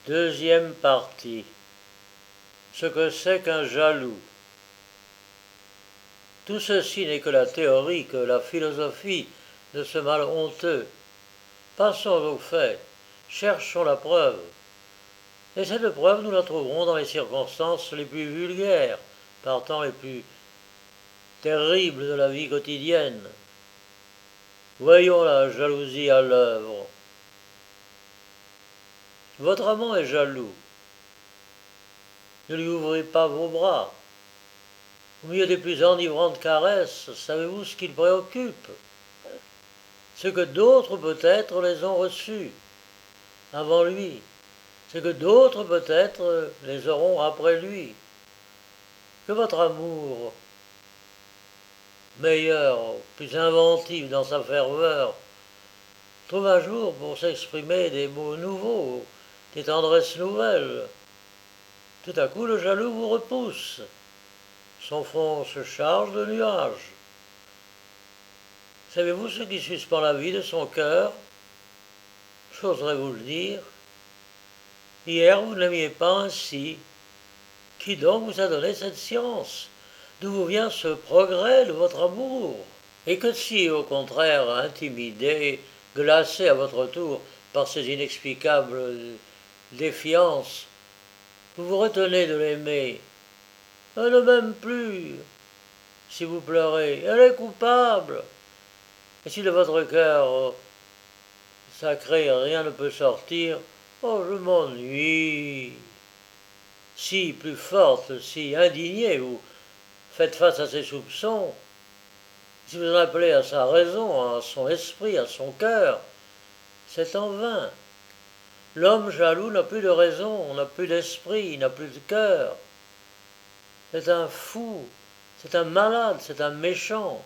Deuxième partie. Ce que c'est qu'un jaloux. Tout ceci n'est que la théorie, que la philosophie de ce mal honteux. Passons aux faits, cherchons la preuve. Et cette preuve, nous la trouverons dans les circonstances les plus vulgaires, partant les plus terribles de la vie quotidienne. Voyons la jalousie à l'œuvre. Votre amant est jaloux. Ne lui ouvrez pas vos bras. Au milieu des plus enivrantes caresses, savez-vous ce qu'il préoccupe? Ce que d'autres peut-être les ont reçus avant lui, ce que d'autres peut-être les auront après lui. Que votre amour, meilleur, plus inventif dans sa ferveur, trouve un jour pour s'exprimer des mots nouveaux, des tendresses nouvelles. Tout à coup, le jaloux vous repousse. Son front se charge de nuages. Savez-vous ce qui suspend la vie de son cœur? J'oserais vous le dire. Hier, vous ne l'aimiez pas ainsi. Qui donc vous a donné cette science? D'où vous vient ce progrès de votre amour? Et que si, au contraire, intimidé, glacé à votre tour par ces inexplicables défiances, vous vous retenez de l'aimer? Elle ne m'aime plus. Si vous pleurez, elle est coupable. Et si de votre cœur sacré rien ne peut sortir, oh, je m'ennuie. Si, plus forte, si indignée, vous faites face à ses soupçons, si vous en appelez à sa raison, à son esprit, à son cœur, c'est en vain. L'homme jaloux n'a plus de raison, n'a plus d'esprit, n'a plus de cœur. C'est un fou, c'est un malade, c'est un méchant.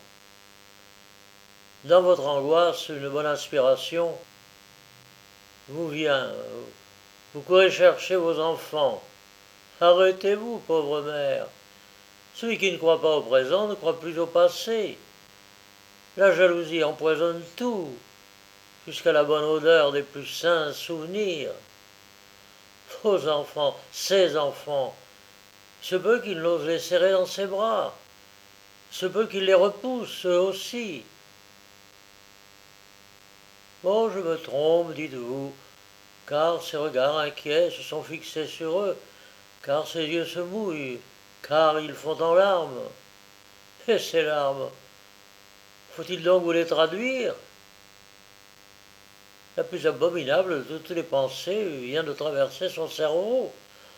Dans votre angoisse, une bonne inspiration vous vient. Vous courez chercher vos enfants. Arrêtez-vous, pauvre mère. Celui qui ne croit pas au présent ne croit plus au passé. La jalousie empoisonne tout, jusqu'à la bonne odeur des plus saints souvenirs. Vos enfants, ses enfants, se peut qu'il n'ose les serrer dans ses bras, se peut qu'il les repousse, eux aussi. Bon, je me trompe, dites-vous, car ses regards inquiets se sont fixés sur eux, car ses yeux se mouillent, car ils font en larmes. Et ces larmes, faut-il donc vous les traduire? La plus abominable de toutes les pensées vient de traverser son cerveau.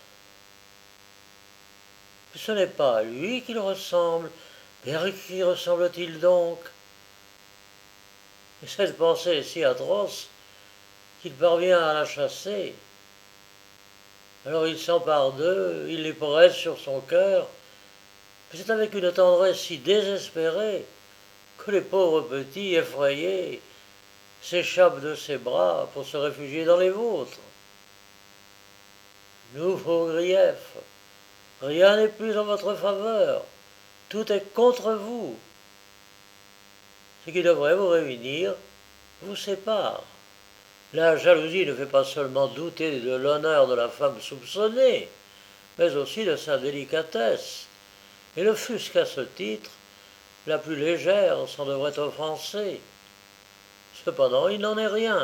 Ce n'est pas à lui qu'il ressemble, mais à qui ressemble-t-il donc? Et cette pensée est si atroce qu'il parvient à la chasser. Alors il s'empare d'eux, il les presse sur son cœur, mais c'est avec une tendresse si désespérée que les pauvres petits, effrayés, s'échappent de ses bras pour se réfugier dans les vôtres. Nouveau grief, rien n'est plus en votre faveur, tout est contre vous. Ce qui devrait vous réunir vous sépare. La jalousie ne fait pas seulement douter de l'honneur de la femme soupçonnée, mais aussi de sa délicatesse, et ne fût-ce qu'à ce titre, la plus légère s'en devrait offenser. Cependant, il n'en est rien.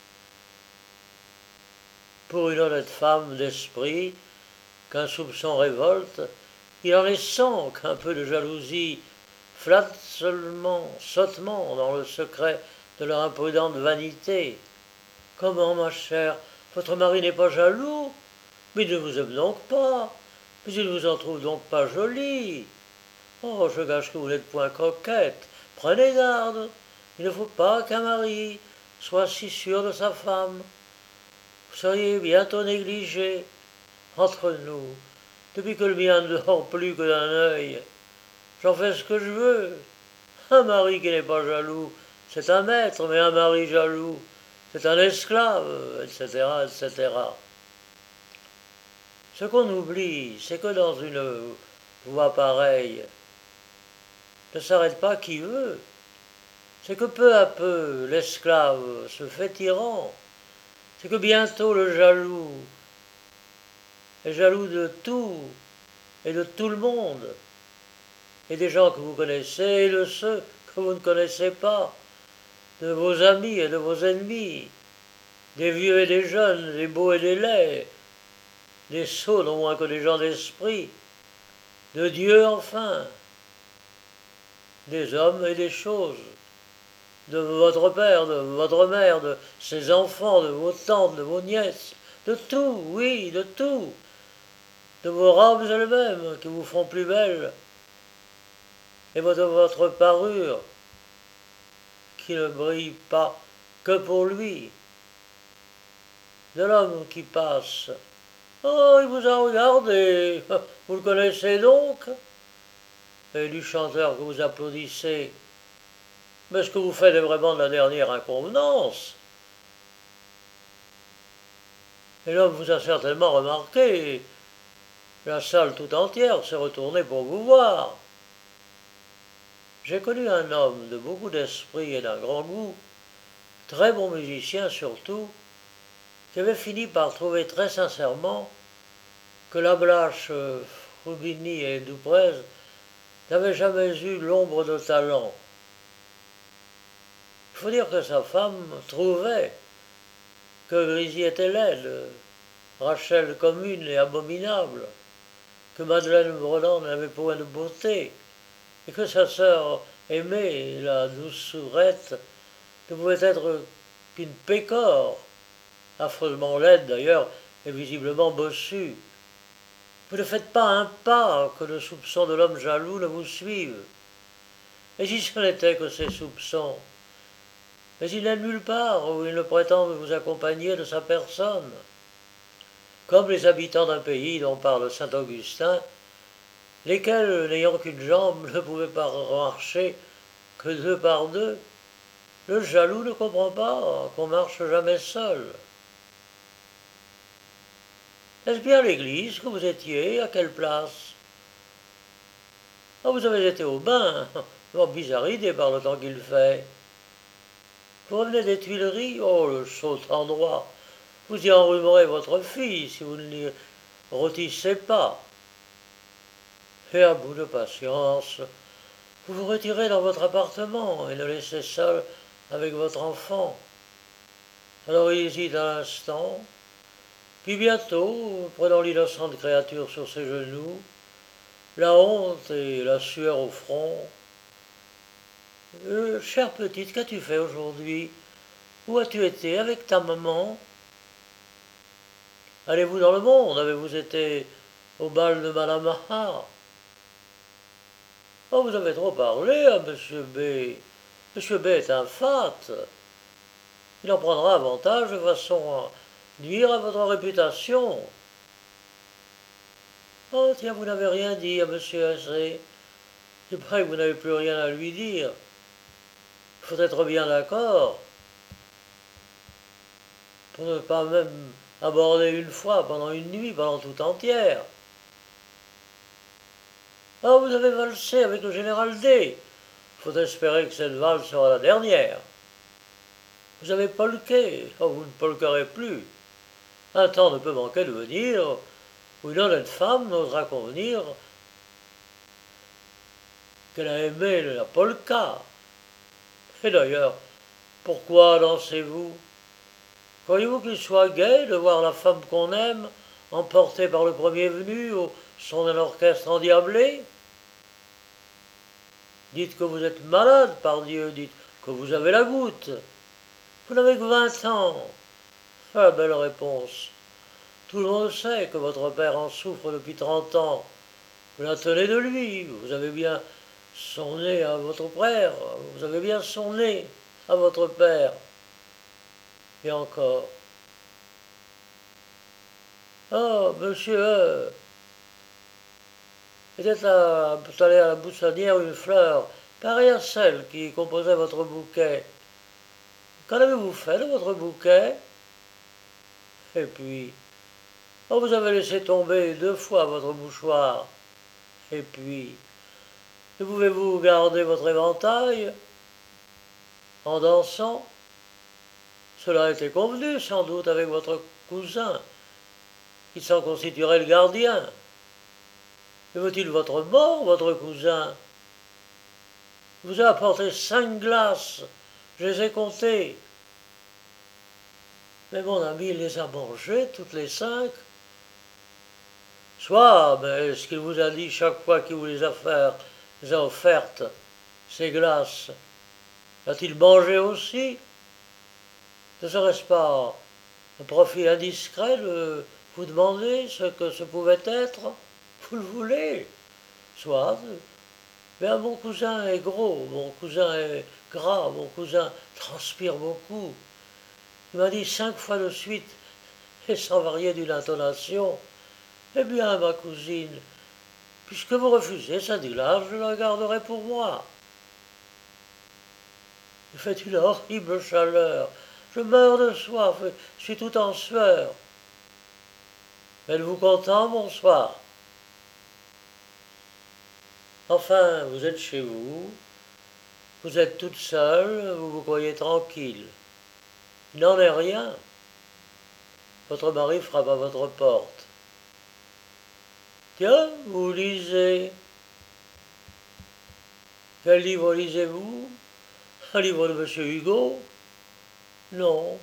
Pour une honnête femme d'esprit, qu'un soupçon révolte, il en est 100 qu'un peu de jalousie flatte seulement, sottement, dans le secret de leur imprudente vanité. Comment, ma chère, votre mari n'est pas jaloux? Mais il ne vous aime donc pas, mais il ne vous en trouve donc pas jolie. Oh, je gage que vous n'êtes point coquette. Prenez garde, il ne faut pas qu'un mari soit si sûr de sa femme. Vous seriez bientôt négligé. Entre nous, depuis que le mien ne dort plus que d'un œil, j'en fais ce que je veux. Un mari qui n'est pas jaloux, c'est un maître, mais un mari jaloux, c'est un esclave, etc., etc. Ce qu'on oublie, c'est que dans une voie pareille, ne s'arrête pas qui veut. C'est que peu à peu, l'esclave se fait tyran. C'est que bientôt le jaloux est jaloux de tout et de tout le monde, et des gens que vous connaissez et de ceux que vous ne connaissez pas, de vos amis et de vos ennemis, des vieux et des jeunes, des beaux et des laids, des sots non moins que des gens d'esprit, de Dieu enfin, des hommes et des choses, de votre père, de votre mère, de ses enfants, de vos tantes, de vos nièces, de tout, oui, de tout, de vos robes elles-mêmes qui vous font plus belle, et de votre parure qui ne brille pas que pour lui, de l'homme qui passe. Oh, il vous a regardé, vous le connaissez donc? Et du chanteur que vous applaudissez, mais ce que vous faites est vraiment de la dernière inconvenance. Et l'homme vous a certainement remarqué, la salle tout entière s'est retournée pour vous voir. J'ai connu un homme de beaucoup d'esprit et d'un grand goût, très bon musicien surtout, qui avait fini par trouver très sincèrement que Lablache, Roubini et Duprez n'avaient jamais eu l'ombre de talent. Il faut dire que sa femme trouvait que Grisi était laide, Rachel commune et abominable, que Madeleine Breland n'avait point de beauté, et que sa sœur aimée, la douce soubrette, ne pouvait être qu'une pécore, affreusement laide d'ailleurs, et visiblement bossue. Vous ne faites pas un pas que le soupçon de l'homme jaloux ne vous suive. Et si ce n'était que ces soupçons, mais il n'est nulle part où il ne prétende vous accompagner de sa personne. Comme les habitants d'un pays dont parle saint Augustin, lesquels, n'ayant qu'une jambe, ne pouvaient pas marcher que deux par deux, le jaloux ne comprend pas qu'on marche jamais seul. Est-ce bien l'église que vous étiez? À quelle place? Ah, vous avez été au bain. Bizarre idée par le temps qu'il fait. Vous revenez des Tuileries? Oh, le sot endroit. Vous y enrhumerez votre fille si vous ne l'y rôtissez pas. Et à bout de patience, vous vous retirez dans votre appartement et le laissez seul avec votre enfant. Alors il hésite un instant, puis bientôt, prenant l'innocente créature sur ses genoux, la honte et la sueur au front. Chère petite, qu'as-tu fait aujourd'hui? Où as-tu été avec ta maman? Allez-vous dans le monde? Avez-vous été au bal de Madame A? Oh, vous avez trop parlé à Monsieur B. Monsieur B est un fat. Il en prendra avantage de façon à nuire à votre réputation. Oh, tiens, vous n'avez rien dit à Monsieur S. C'est vrai que vous n'avez plus rien à lui dire. Il faut être bien d'accord pour ne pas même aborder une fois pendant une nuit, pendant tout entière. Ah, vous avez valsé avec le général D. Il faut espérer que cette valse sera la dernière. Vous avez polqué. Oh, vous ne polquerez plus. Un temps ne peut manquer de venir où une honnête femme n'osera convenir qu'elle a aimé la polka. Et d'ailleurs, pourquoi dansez-vous? Croyez-vous qu'il soit gai de voir la femme qu'on aime emportée par le premier venu au son d'un orchestre endiablé? Dites que vous êtes malade, pardieu, dites que vous avez la goutte. Vous n'avez que 20 ans. Ah, belle réponse. Tout le monde sait que votre père en souffre depuis 30 ans. Vous la tenez de lui, vous avez bien son nez à votre père, vous avez bien son nez à votre père. Et encore. Oh, monsieur était allé à la boussonnière une fleur, pareille à celle qui composait votre bouquet. Qu'en avez-vous fait de votre bouquet? Et puis, oh, vous avez laissé tomber 2 fois votre mouchoir. Et puis, ne pouvez-vous garder votre éventail en dansant? Cela a été convenu sans doute avec votre cousin. il s'en constituerait le gardien. Mais veut-il votre mort, votre cousin? Il vous a apporté 5 glaces, je les ai comptées. Mais mon ami, il les a mangées, toutes les 5. Soit, mais ce qu'il vous a dit chaque fois qu'il vous les a offertes, ces glaces, a-t-il mangé aussi? Ne serait-ce pas un profil indiscret de vous demander ce que ce pouvait être? Vous le voulez? Soit. Mais mon cousin est gros, mon cousin est gras, mon cousin transpire beaucoup. Il m'a dit 5 fois de suite, et sans varier d'une intonation, eh bien, ma cousine, puisque vous refusez cette glace, je la garderai pour moi. Il fait une horrible chaleur, je meurs de soif, je suis tout en sueur. Êtes-vous content, bonsoir? Enfin, vous êtes chez vous, vous êtes toute seule, vous vous croyez tranquille. Il n'en est rien. Votre mari frappe à votre porte. Tiens, vous lisez. Quel livre lisez-vous? Un livre de M. Hugo? Non.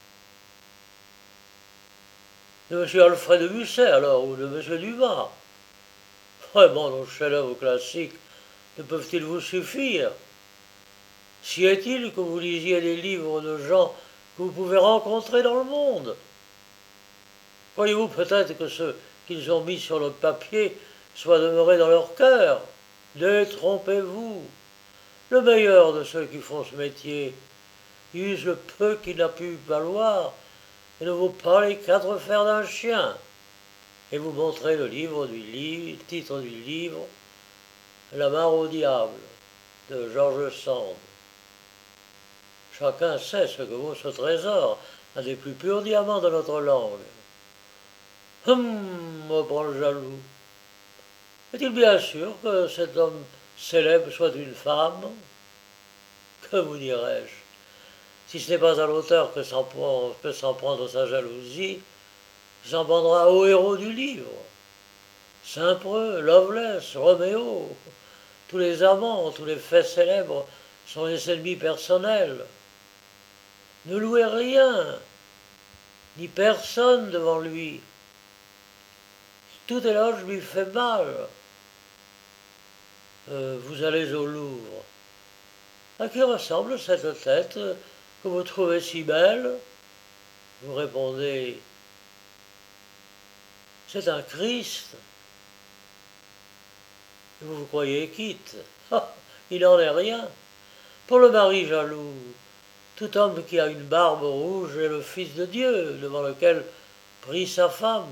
De M. Alfred de Musset, alors, ou de M. Dumas? Vraiment, nos chefs-d'œuvre classiques ne peuvent-ils vous suffire? Si est-il que vous lisiez des livres de gens que vous pouvez rencontrer dans le monde? Croyez-vous peut-être que ceux qu'ils ont mis sur le papier soient demeurés dans leur cœur? Détrompez-vous. Le meilleur de ceux qui font ce métier use le peu qu'il a pu valoir et ne vaut pas les 4 fers d'un chien. Et vous montrez le titre du livre, La mare au diable, de George Sand. Chacun sait ce que vaut ce trésor, un des plus purs diamants de notre langue. Reprend le jaloux. Est-il bien sûr que cet homme célèbre soit une femme? Que vous dirais-je? Si ce n'est pas à l'auteur que peut s'en prendre sa jalousie, il s'en prendra au héros du livre. Saint-Preux, Lovelace, Roméo, tous les amants, tous les faits célèbres sont les ennemis personnels. Ne louez rien, ni personne devant lui. Tout éloge lui fait mal. Vous allez au Louvre. À qui ressemble cette tête que vous trouvez si belle? Vous répondez, c'est un Christ. Vous vous croyez quitte. Ah, il n'en est rien. Pour le mari jaloux, tout homme qui a une barbe rouge est le Fils de Dieu, devant lequel prie sa femme.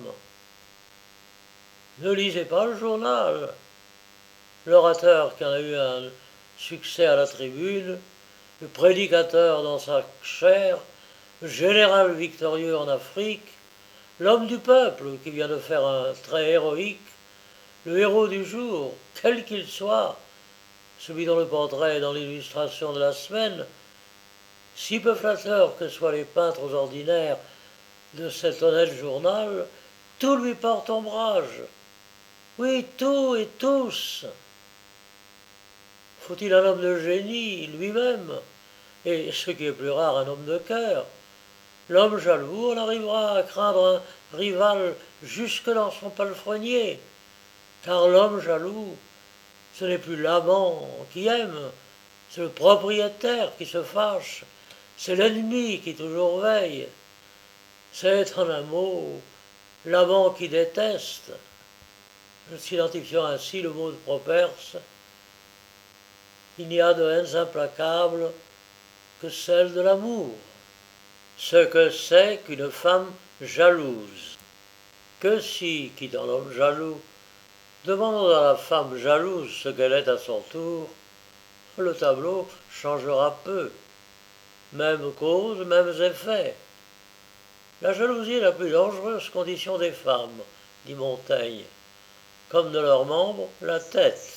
Ne lisez pas le journal. L'orateur qui en a eu un succès à la tribune, le prédicateur dans sa chair, le général victorieux en Afrique, l'homme du peuple qui vient de faire un trait héroïque, le héros du jour, quel qu'il soit, celui dont le portrait est dans l'illustration de la semaine, si peu flatteur que soient les peintres ordinaires de cet honnête journal, tout lui porte ombrage. Oui, tout et tous. Faut-il un homme de génie, lui-même, et ce qui est plus rare, un homme de cœur? L'homme jaloux, on arrivera à craindre un rival jusque dans son palefrenier, car l'homme jaloux, ce n'est plus l'amant qui aime, c'est le propriétaire qui se fâche, c'est l'ennemi qui toujours veille. C'est, en un mot, l'amant qui déteste. S'identifiant ainsi le mot de Properce, il n'y a de haines implacables que celle de l'amour. Ce que c'est qu'une femme jalouse. Que si, qui dans l'homme jaloux, demandons à la femme jalouse ce qu'elle est à son tour, le tableau changera peu. Même cause, mêmes effets. La jalousie est la plus dangereuse condition des femmes, dit Montaigne, comme de leurs membres, la tête.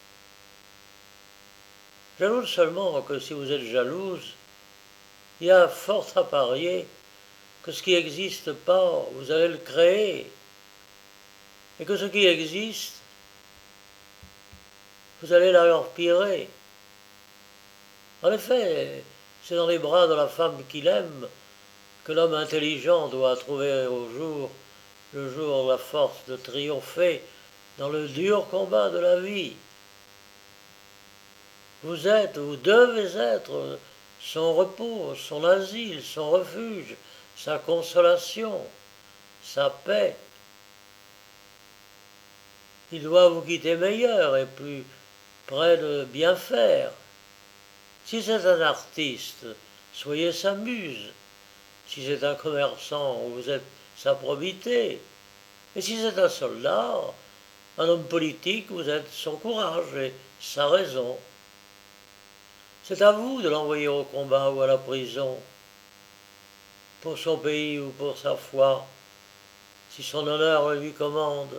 J'ajoute seulement que si vous êtes jalouse, il y a fort à parier que ce qui n'existe pas, vous allez le créer. et que ce qui existe, vous allez leur pirer. En effet, c'est dans les bras de la femme qu'il aime que l'homme intelligent doit trouver le jour, la force de triompher dans le dur combat de la vie. Vous devez être son repos, son asile, son refuge, sa consolation, sa paix. Il doit vous quitter meilleur et plus près de bien faire. Si c'est un artiste, soyez sa muse. Si c'est un commerçant, vous êtes sa probité. Et si c'est un soldat, un homme politique, vous êtes son courage et sa raison. C'est à vous de l'envoyer au combat ou à la prison, pour son pays ou pour sa foi, si son honneur le lui commande.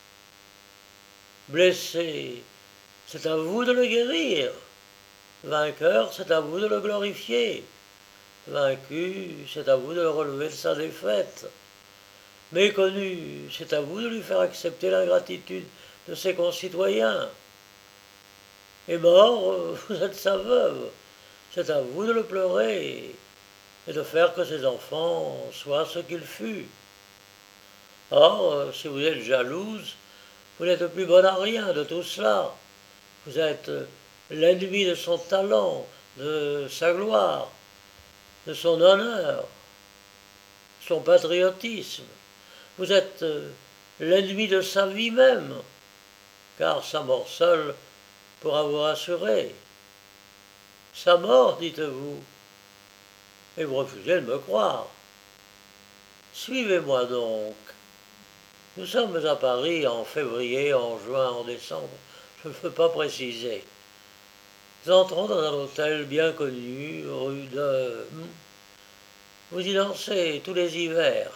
Blessé, c'est à vous de le guérir. Vainqueur, c'est à vous de le glorifier. Vaincu, c'est à vous de le relever de sa défaite. Méconnu, c'est à vous de lui faire accepter l'ingratitude de ses concitoyens. Et mort, vous êtes sa veuve. C'est à vous de le pleurer et de faire que ses enfants soient ce qu'il fut. Or, si vous êtes jalouse, vous n'êtes plus bonne à rien de tout cela. Vous êtes l'ennemi de son talent, de sa gloire, de son honneur, son patriotisme. Vous êtes l'ennemi de sa vie même, car sa mort seule pourra vous rassurer. Sa mort, dites-vous, et vous refusez de me croire. Suivez-moi donc. Nous sommes à Paris en février, en juin, en décembre, je ne peux pas préciser. Nous entrons dans un hôtel bien connu, rue de... Vous y dansez tous les hivers.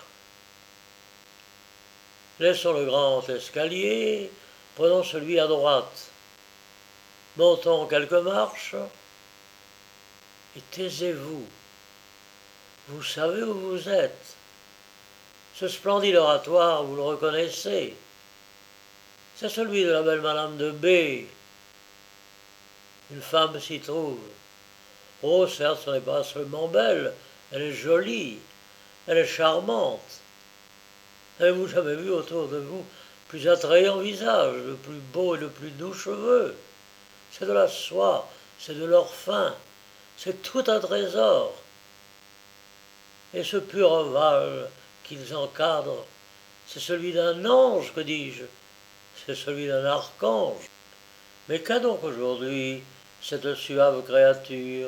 Laissons le grand escalier, prenons celui à droite. Montons quelques marches et taisez-vous. Vous savez où vous êtes. Ce splendide oratoire, vous le reconnaissez. C'est celui de la belle Madame de B. Une femme s'y trouve. Oh, certes, ce n'est pas seulement belle, elle est jolie, elle est charmante. Avez-vous jamais vu autour de vous plus attrayant visage, le plus beau et le plus doux cheveux? C'est de la soie, c'est de l'or fin, c'est tout un trésor. Et ce pur ovale qu'ils encadrent, c'est celui d'un ange, que dis-je, c'est celui d'un archange. Mais qu'a donc aujourd'hui cette suave créature?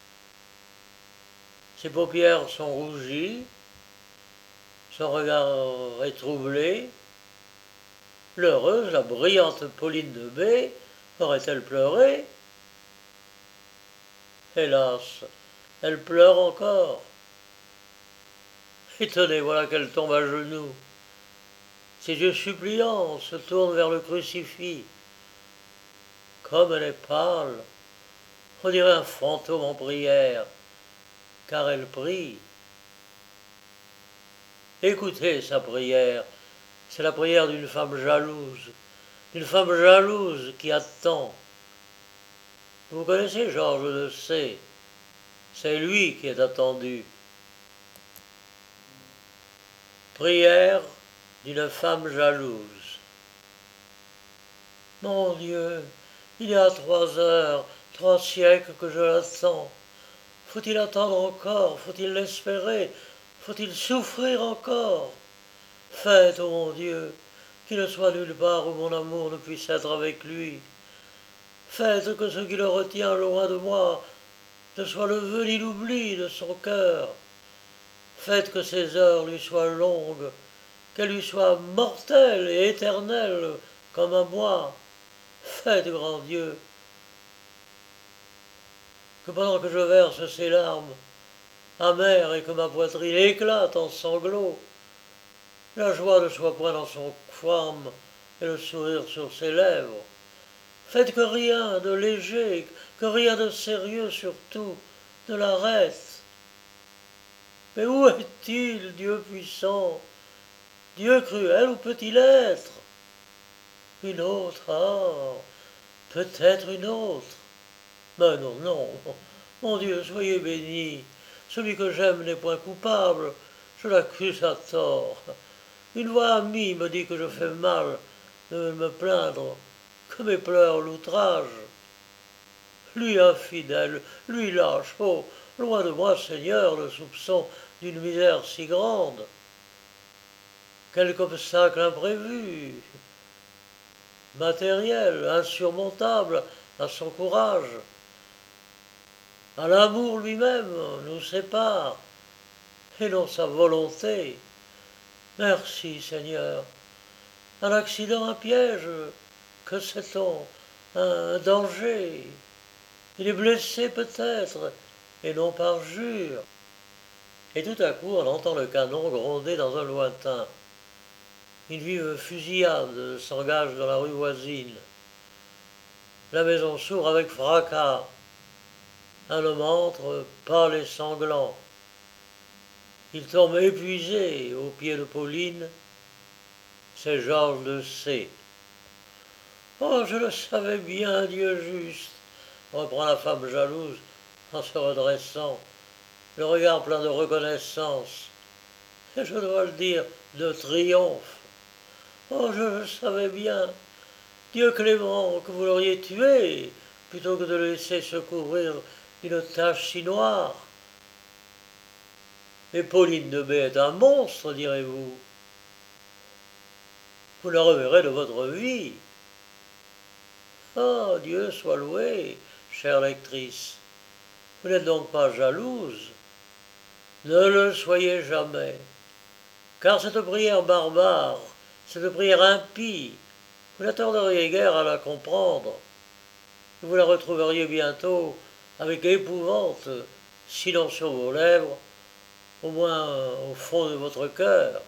Ses paupières sont rougies, son regard est troublé. L'heureuse, la brillante Pauline de B, aurait-elle pleuré? Hélas, elle pleure encore. Et tenez, voilà qu'elle tombe à genoux. Ses yeux suppliants se tournent vers le crucifix. Comme elle est pâle, on dirait un fantôme en prière, car elle prie. Écoutez sa prière, c'est la prière d'une femme jalouse qui attend. Vous connaissez Georges de C. C'est lui qui est attendu. Prière d'une femme jalouse. Mon Dieu, il y a 3 heures, 3 siècles que je l'attends. Faut-il attendre encore? Faut-il l'espérer? Faut-il souffrir encore? Faites, ô mon Dieu, qu'il ne soit nulle part où mon amour ne puisse être avec lui. Faites que ce qui le retient loin de moi ne soit le vœu ni l'oubli de son cœur. Faites que ses heures lui soient longues, qu'elles lui soient mortelles et éternelles comme à moi. Faites, grand Dieu, que pendant que je verse ces larmes amères et que ma poitrine éclate en sanglots, la joie ne soit point dans son forme et le sourire sur ses lèvres. Faites que rien de léger, que rien de sérieux surtout ne l'arrête. Mais où est-il, Dieu puissant? Dieu cruel, où peut-il être? Une autre, ah, peut-être une autre. Mais non, non, mon Dieu, soyez béni. Celui que j'aime n'est point coupable, je l'accuse à tort. Une voix amie me dit que je fais mal de me plaindre, que mes pleurs l'outrage. Lui infidèle, lui lâche, oh, loin de moi, Seigneur, le soupçon d'une misère si grande. Quelque obstacle imprévu, matériel, insurmontable à son courage, à l'amour lui-même, nous sépare, et non sa volonté. Merci, Seigneur. Un accident, un piège, que sait-on? Un danger. Il est blessé peut-être, et non parjure. Et tout à coup, on entend le canon gronder dans un lointain. Une vive fusillade s'engage dans la rue voisine. La maison s'ouvre avec fracas. Un homme entre, pâle et sanglant. Il tombe épuisé aux pieds de Pauline. C'est Georges de C. Oh, je le savais bien, Dieu juste, reprend la femme jalouse en se redressant, le regard plein de reconnaissance, et je dois le dire, de triomphe. Oh, je le savais bien, Dieu clément, que vous l'auriez tué, plutôt que de le laisser se couvrir d'une tache si noire. Mais Pauline de B est un monstre, direz-vous. Vous la reverrez de votre vie. Oh, Dieu soit loué, chère lectrice. Vous n'êtes donc pas jalouse? Ne le soyez jamais. Car cette prière barbare, cette prière impie, vous n'attendriez guère à la comprendre. Vous la retrouveriez bientôt avec épouvante, sinon sur vos lèvres, au moins au fond de votre cœur.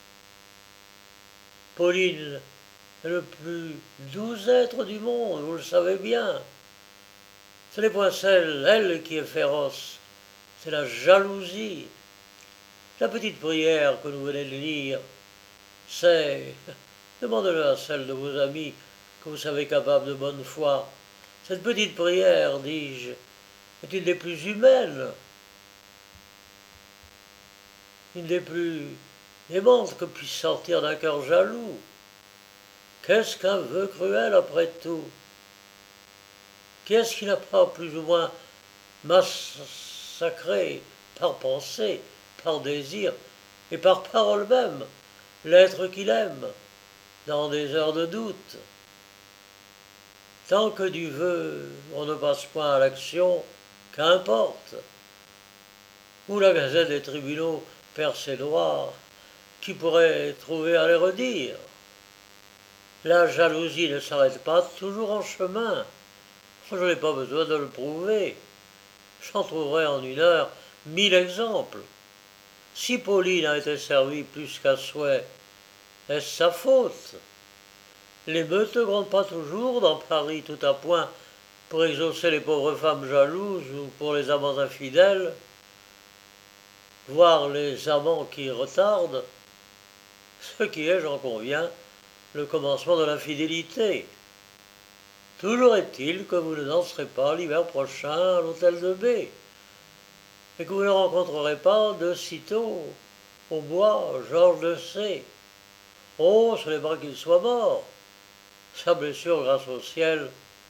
Pauline est le plus doux être du monde, vous le savez bien. Ce n'est point celle, elle, qui est féroce, c'est la jalousie. La petite prière que nous venez de lire, c'est, demandez-le à celle de vos amis que vous savez capable de bonne foi, cette petite prière, dis-je, est une des plus humaines, une des plus aimantes que puisse sortir d'un cœur jaloux. Qu'est-ce qu'un vœu cruel après tout? Qui est-ce qui n'a pas plus ou moins massacré par pensée, par désir et par parole même l'être qu'il aime dans des heures de doute? Tant que du vœu on ne passe point à l'action, qu'importe. Ou la gazette des tribunaux perd ses droits, qui pourrait trouver à les redire? La jalousie ne s'arrête pas toujours en chemin. Je n'ai pas besoin de le prouver. J'en trouverai en une heure 1000 exemples. Si Pauline a été servie plus qu'à souhait, est-ce sa faute? Les meutes ne grondent pas toujours dans Paris tout à point pour exaucer les pauvres femmes jalouses ou pour les amants infidèles, voire les amants qui retardent, ce qui est, j'en conviens, le commencement de l'infidélité. Toujours est-il que vous ne danserez pas l'hiver prochain à l'hôtel de B, et que vous ne rencontrerez pas de sitôt au bois Georges de C. Oh, ce n'est pas qu'il soit mort. Sa blessure, grâce au ciel,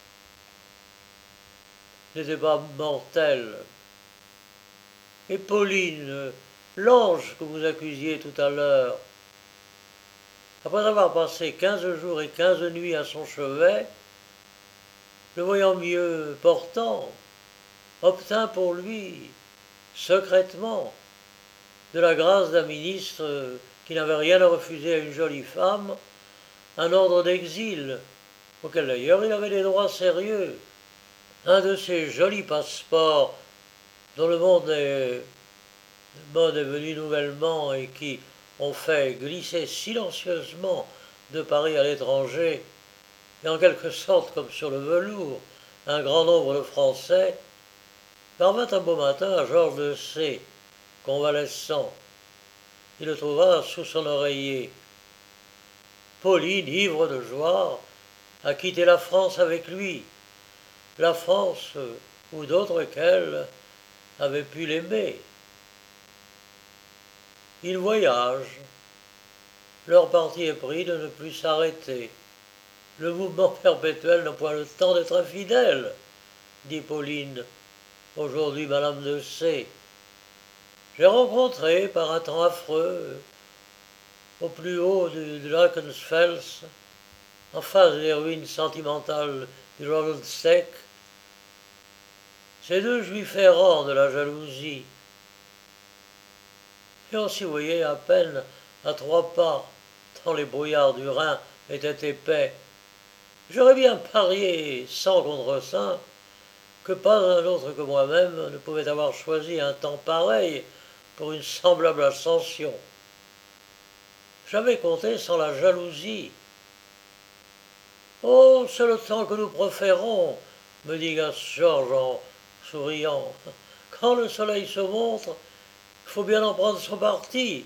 n'était pas mortelle. Et Pauline, l'ange que vous accusiez tout à l'heure, après avoir passé 15 jours et 15 nuits à son chevet, le voyant mieux portant, obtint pour lui, secrètement, de la grâce d'un ministre qui n'avait rien à refuser à une jolie femme, un ordre d'exil, auquel d'ailleurs il avait des droits sérieux, un de ces jolis passeports dont le monde est venu nouvellement et qui ont fait glisser silencieusement de Paris à l'étranger, et en quelque sorte comme sur le velours, un grand nombre de Français, parvint un beau matin à Georges de C., convalescent. Il le trouva sous son oreiller. Pauline, ivre de joie, a quitté la France avec lui, la France où d'autres qu'elle avaient pu l'aimer. Ils voyagent, leur parti est pris de ne plus s'arrêter. Le mouvement perpétuel n'a point le temps d'être infidèle, dit Pauline, aujourd'hui Madame de C. J'ai rencontré, par un temps affreux, au plus haut du Drachenfels, en face des ruines sentimentales du Rodelsteck, ces deux juifs errants de la jalousie. Et on s'y voyait à peine à 3 pas, tant les brouillards du Rhin étaient épais. J'aurais bien parié, sans contre-saint, que pas un autre que moi-même ne pouvait avoir choisi un temps pareil pour une semblable ascension. J'avais compté sans la jalousie. Oh, c'est le temps que nous préférons, me dit Georges en souriant. Quand le soleil se montre, il faut bien en prendre son parti.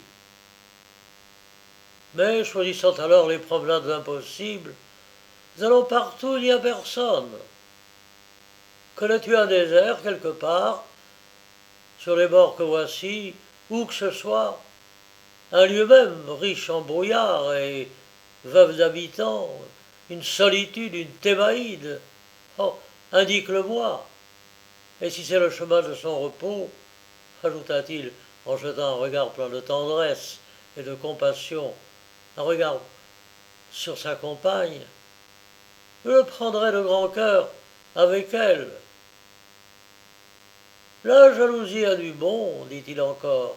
Mais choisissant alors les promenades impossibles, nous allons partout où il n'y a personne. Connais-tu un désert quelque part, sur les bords que voici, où que ce soit, un lieu même riche en brouillard et veuve d'habitants, une solitude, une Thébaïde? Oh, indique-le-moi. Et si c'est le chemin de son repos, ajouta-t-il en jetant un regard plein de tendresse et de compassion, un regard sur sa compagne, je le prendrai de grand cœur avec elle. La jalousie a du bon, dit-il encore.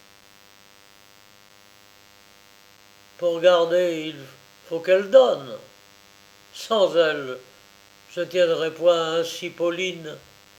Pour garder, il faut qu'elle donne. Sans elle, je ne tiendrai point ainsi Pauline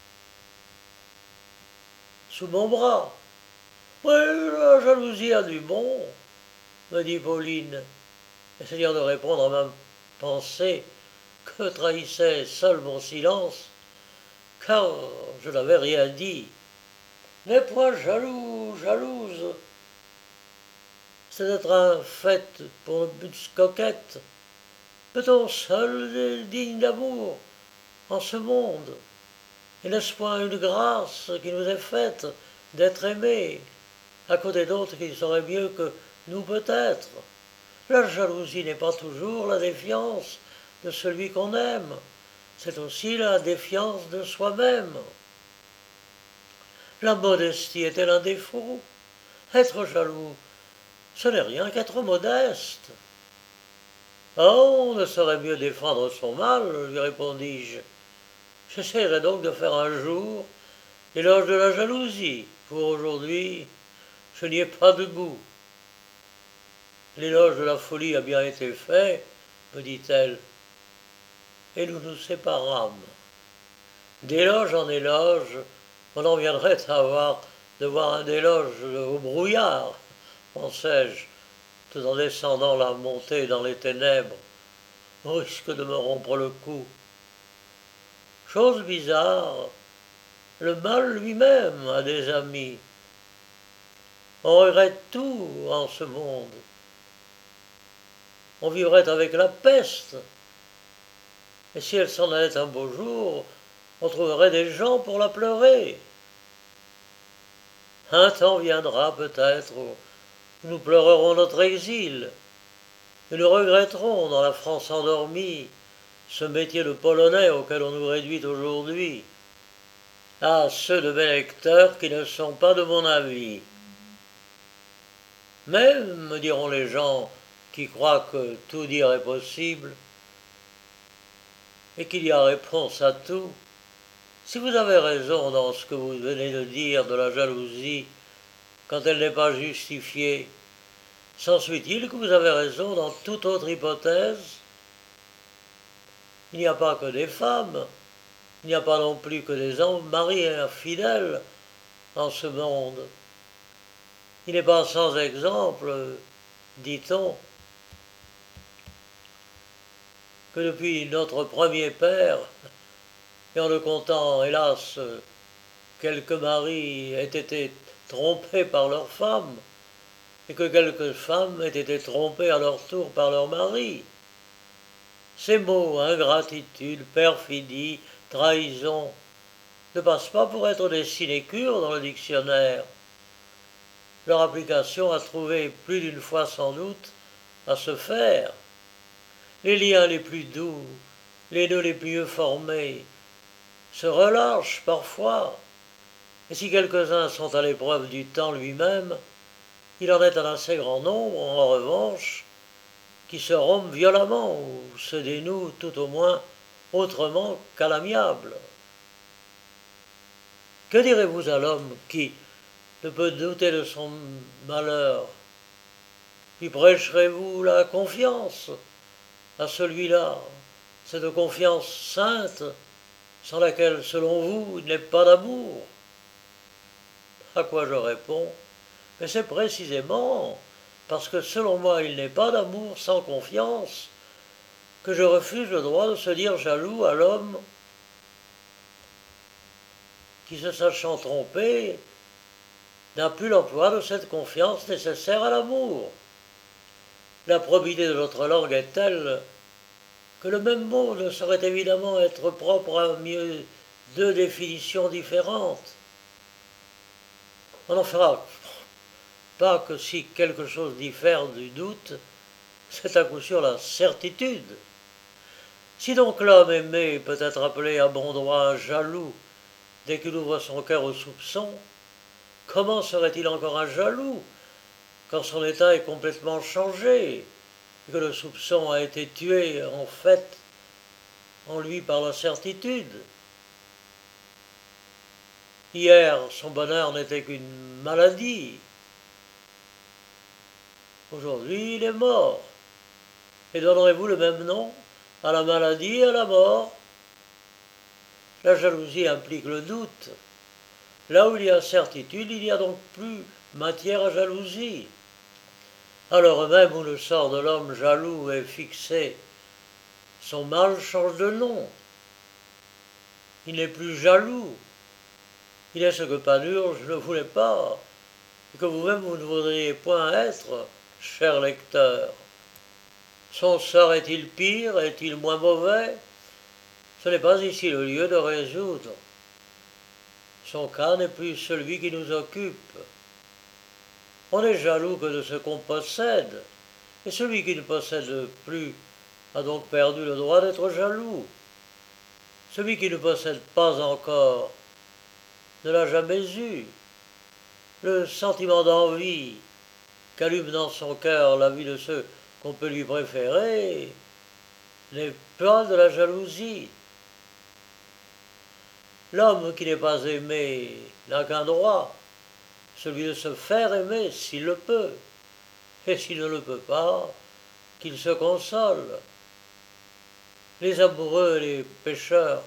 sous mon bras. Oui, la jalousie a du bon, me dit Pauline, essayant de répondre à ma pensée que trahissait seul mon silence, car je n'avais rien dit. N'aie point jalouse. C'est d'être un fait pour une butte coquette. Peut-on seul être digne d'amour en ce monde? Et n'est-ce point une grâce qui nous est faite d'être aimés, à côté d'autres qui sauraient mieux que nous peut-être? La jalousie n'est pas toujours la défiance de celui qu'on aime, c'est aussi la défiance de soi-même. La modestie est-elle un défaut? Être jaloux, ce n'est rien qu'être modeste. Oh, on ne saurait mieux défendre son mal, lui répondis-je. J'essaierai donc de faire un jour l'éloge de la jalousie. Pour aujourd'hui, je n'y ai pas de goût. L'éloge de la folie a bien été fait, me dit-elle, et nous nous séparâmes. D'éloge en éloge, on en viendrait de voir un déloge au brouillard, pensais-je, tout en descendant la montée dans les ténèbres, au risque de me rompre le cou. Chose bizarre, le mal lui-même a des amis. On regrette tout en ce monde. On vivrait avec la peste. Et si elle s'en allait un beau jour, on trouverait des gens pour la pleurer. Un temps viendra peut-être où nous pleurerons notre exil, et nous regretterons dans la France endormie ce métier de polonais auquel on nous réduit aujourd'hui. Ah, ceux de mes lecteurs qui ne sont pas de mon avis. Mais, me diront les gens qui croient que tout dire est possible, et qu'il y a réponse à tout, si vous avez raison dans ce que vous venez de dire de la jalousie, quand elle n'est pas justifiée, s'ensuit-il que vous avez raison dans toute autre hypothèse? Il n'y a pas que des femmes, il n'y a pas non plus que des maris infidèles en ce monde. Il n'est pas sans exemple, dit-on, que depuis notre premier père, et en ne comptant, hélas, quelques maris aient été trompés par leurs femmes, et que quelques femmes aient été trompées à leur tour par leurs maris. Ces mots, ingratitude, perfidie, trahison, ne passent pas pour être des sinécures dans le dictionnaire. Leur application a trouvé plus d'une fois sans doute à se faire. Les liens les plus doux, les nœuds les mieux formés, se relâchent parfois, et si quelques-uns sont à l'épreuve du temps lui-même, il en est un assez grand nombre, en revanche, qui se rompent violemment ou se dénouent tout au moins autrement qu'à l'amiable. Que direz-vous à l'homme qui ne peut douter de son malheur? Lui prêcherez-vous la confiance à celui-là, cette confiance sainte, sans laquelle, selon vous, il n'est pas d'amour? À quoi je réponds, mais c'est précisément parce que selon moi il n'est pas d'amour sans confiance que je refuse le droit de se dire jaloux à l'homme qui, se sachant trompé, n'a plus l'emploi de cette confiance nécessaire à l'amour. La probité de notre langue est telle que le même mot ne saurait évidemment être propre à mieux deux définitions différentes. On n'en fera pas que si quelque chose diffère du doute, c'est à coup sûr la certitude. Si donc l'homme aimé peut être appelé à bon droit jaloux dès qu'il ouvre son cœur au soupçon, comment serait-il encore un jaloux quand son état est complètement changé et que le soupçon a été tué en fait en lui par la certitude? Hier, son bonheur n'était qu'une maladie. Aujourd'hui, il est mort. Et donnerez-vous le même nom à la maladie et à la mort? La jalousie implique le doute. Là où il y a certitude, il n'y a donc plus matière à jalousie. Alors même où le sort de l'homme jaloux est fixé, son mal change de nom. Il n'est plus jaloux. Il est ce que Panurge ne voulait pas, et que vous-même vous ne voudriez point être, cher lecteur. Son sort est-il pire, est-il moins mauvais? Ce n'est pas ici le lieu de résoudre. Son cas n'est plus celui qui nous occupe. On n'est jaloux que de ce qu'on possède, et celui qui ne possède plus a donc perdu le droit d'être jaloux. Celui qui ne possède pas encore ne l'a jamais eu. Le sentiment d'envie qu'allume dans son cœur la vie de ceux qu'on peut lui préférer n'est pas de la jalousie. L'homme qui n'est pas aimé n'a qu'un droit, celui de se faire aimer s'il le peut, et s'il ne le peut pas, qu'il se console. Les amoureux et les pécheurs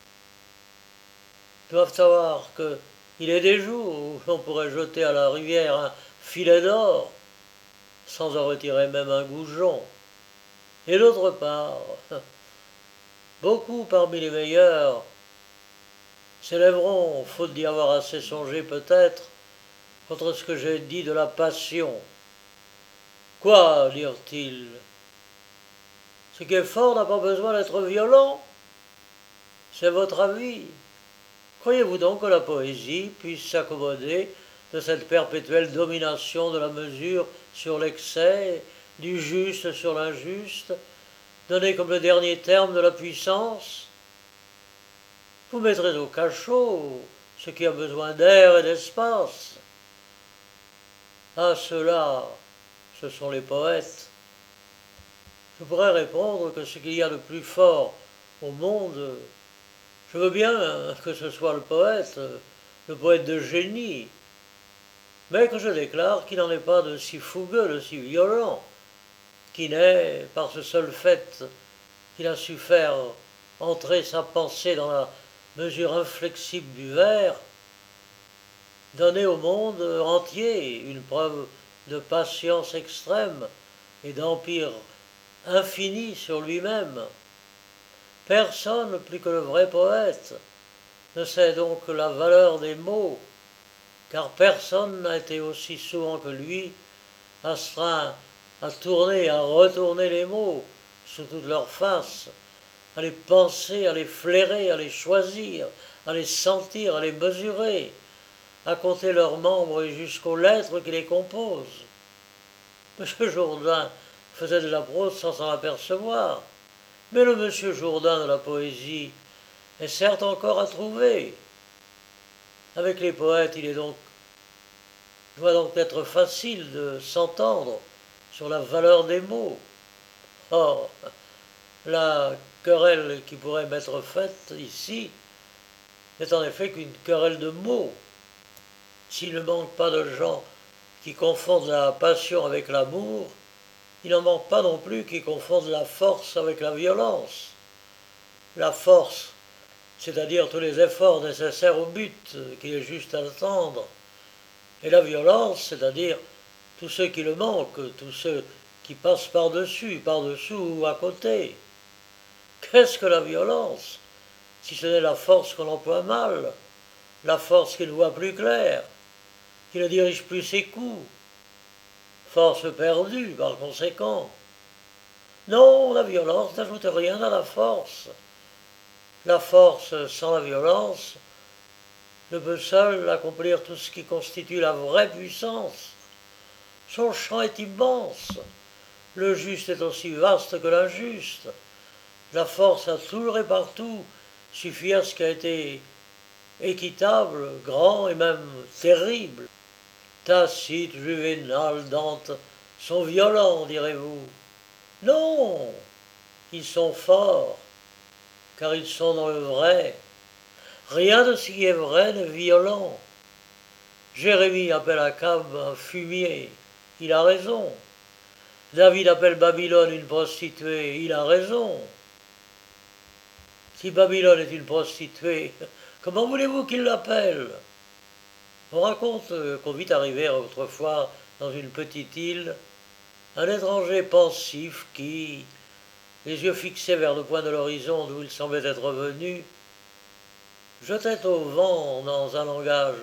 doivent savoir qu'il est des jours où l'on pourrait jeter à la rivière un filet d'or sans en retirer même un goujon. Et d'autre part, beaucoup parmi les meilleurs s'élèveront, faute d'y avoir assez songé peut-être, contre ce que j'ai dit de la passion. Quoi, dirent-ils? Ce qui est fort n'a pas besoin d'être violent. C'est votre avis. Croyez-vous donc que la poésie puisse s'accommoder de cette perpétuelle domination de la mesure sur l'excès, du juste sur l'injuste, donné comme le dernier terme de la puissance? Vous mettrez au cachot ce qui a besoin d'air et d'espace. À cela, ce sont les poètes. Je pourrais répondre que ce qu'il y a de plus fort au monde, je veux bien que ce soit le poète de génie, mais que je déclare qu'il n'en est pas de si fougueux, de si violent, qui n'est, par ce seul fait qu'il a su faire entrer sa pensée dans la mesure inflexible du vers, donner au monde entier une preuve de patience extrême et d'empire infini sur lui-même. Personne, plus que le vrai poète, ne sait donc la valeur des mots, car personne n'a été aussi souvent que lui astreint à tourner et à retourner les mots sous toutes leurs faces, à les penser, à les flairer, à les choisir, à les sentir, à les mesurer, à compter leurs membres jusqu'aux lettres qui les composent. M. Jourdain faisait de la prose sans s'en apercevoir, mais le M. Jourdain de la poésie est certes encore à trouver. Avec les poètes, doit donc être facile de s'entendre sur la valeur des mots. Or, la querelle qui pourrait m'être faite ici n'est en effet qu'une querelle de mots. S'il ne manque pas de gens qui confondent la passion avec l'amour, il n'en manque pas non plus qui confondent la force avec la violence. La force, c'est-à-dire tous les efforts nécessaires au but qu'il est juste à attendre, et la violence, c'est-à-dire tous ceux qui le manquent, tous ceux qui passent par-dessus, par-dessous ou à côté. Qu'est-ce que la violence, si ce n'est la force qu'on emploie mal, la force qui ne voit plus clair, qui ne dirige plus ses coups, force perdue par conséquent. Non, la violence n'ajoute rien à la force. La force sans la violence ne peut seule accomplir tout ce qui constitue la vraie puissance. Son champ est immense. Le juste est aussi vaste que l'injuste. La force a toujours et partout suffi à ce qui a été équitable, grand et même terrible. Tacite, Juvénal, Dante sont violents, direz-vous. Non, ils sont forts, car ils sont dans le vrai. Rien de ce qui est vrai n'est violent. Jérémie appelle Akab un fumier, il a raison. David appelle Babylone une prostituée, il a raison. Si Babylone est une prostituée, comment voulez-vous qu'il l'appelle? On raconte qu'on vit arriver autrefois dans une petite île un étranger pensif qui, les yeux fixés vers le point de l'horizon d'où il semblait être venu, jetait au vent dans un langage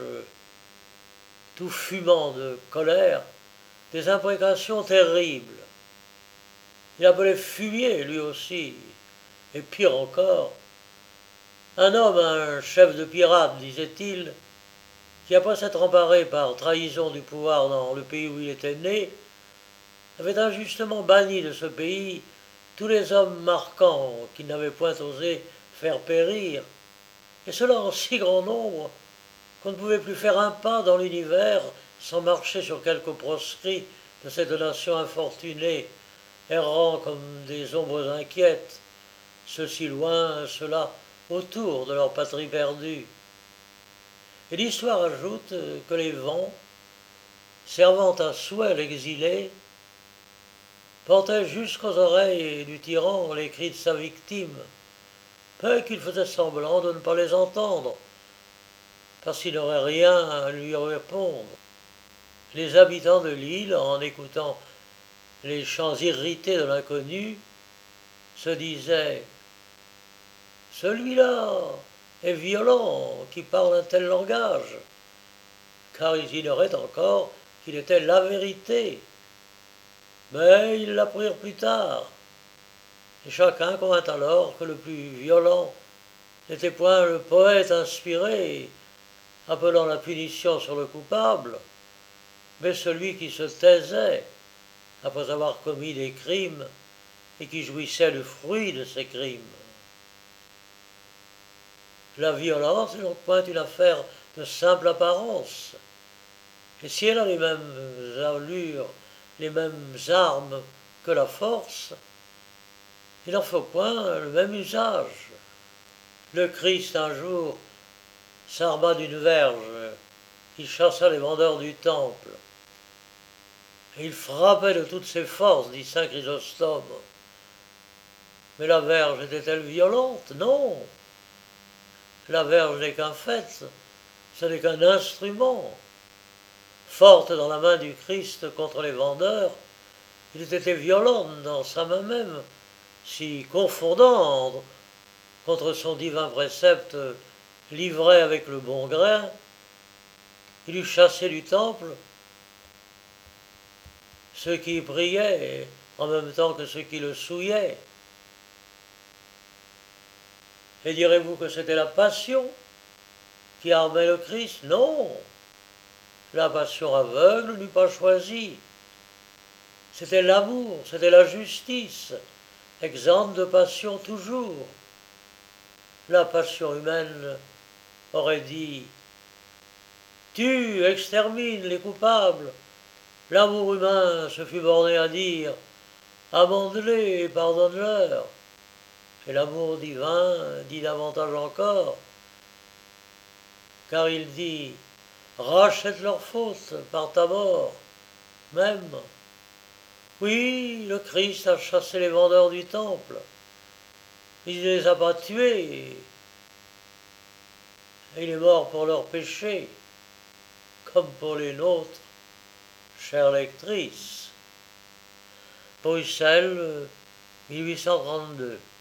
tout fumant de colère des imprécations terribles. Il appelait fumier lui aussi, et pire encore, un homme, un chef de pirates, disait-il, qui après s'être emparé par trahison du pouvoir dans le pays où il était né, avait injustement banni de ce pays tous les hommes marquants qu'il n'avait point osé faire périr, et cela en si grand nombre qu'on ne pouvait plus faire un pas dans l'univers sans marcher sur quelques proscrits de cette nation infortunée, errant comme des ombres inquiètes, ceux-ci loin, ceux-là autour de leur patrie perdue. Et l'histoire ajoute que les vents, servant à souhait l'exilé, portaient jusqu'aux oreilles du tyran les cris de sa victime, peu qu'il faisait semblant de ne pas les entendre, parce qu'il n'aurait rien à lui répondre. Les habitants de l'île, en écoutant les chants irrités de l'inconnu, se disaient « Celui-là est violent qui parle un tel langage », car ils ignoraient encore qu'il était la vérité. Mais ils l'apprirent plus tard, et chacun convint alors que le plus violent n'était point le poète inspiré, appelant la punition sur le coupable, mais celui qui se taisait après avoir commis des crimes et qui jouissait du fruit de ces crimes. La violence n'est donc point une affaire de simple apparence, et si elle a les mêmes allures, les mêmes armes que la force, il n'en faut point le même usage. Le Christ un jour s'arma d'une verge, il chassa les vendeurs du temple. Et il frappait de toutes ses forces, dit saint Chrysostome. Mais la verge était-elle violente? Non. La verge n'est qu'un fait, ce n'est qu'un instrument. Forte dans la main du Christ contre les vendeurs, il eût été violent dans sa main même, si confondant contre son divin précepte livré avec le bon grain, il eût chassé du temple ceux qui y priaient en même temps que ceux qui le souillaient. Et direz-vous que c'était la passion qui armait le Christ? Non, la passion aveugle n'eût pas choisi. C'était l'amour, c'était la justice, exempte de passion toujours. La passion humaine aurait dit « Tue, extermine les coupables ». L'amour humain se fut borné à dire « Amende-les et pardonne-leur ». Et l'amour divin dit davantage encore, car il dit « Rachète leurs fautes par ta mort, même ». Oui, le Christ a chassé les vendeurs du temple. Il ne les a pas tués. Il est mort pour leurs péchés, comme pour les nôtres, chère lectrice. Bruxelles, 1832.